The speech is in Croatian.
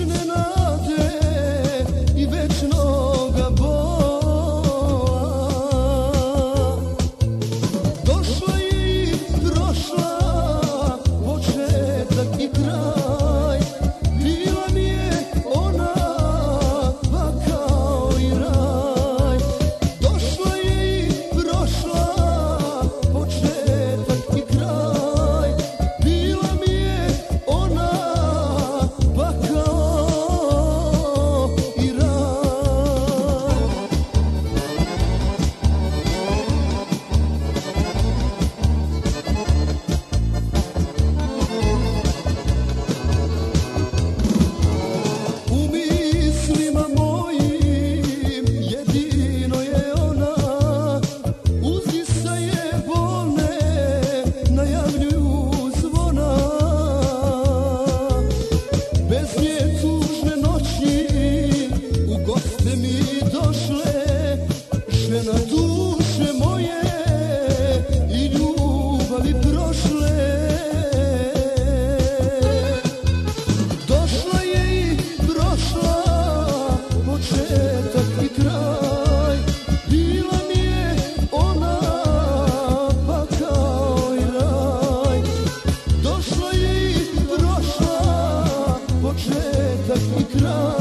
vječne nade i večnoga bola. Došla je i prošla, početak i kraj. Bila mi je ona pa kao i raj. Došla je i prošla, početak i kraj. Bila mi je ona pa kao i raj. U mislima mojim jedino je ona, uzdisaje bolne, najavljuju zvona. Bez nje tužne noći u goste mi došle, žena duše moje i ljubavi prošle. Došla je i prošla, početak i kraj. Bila mi je ona pa kao i raj. Došla je i prošla, početak i kraj.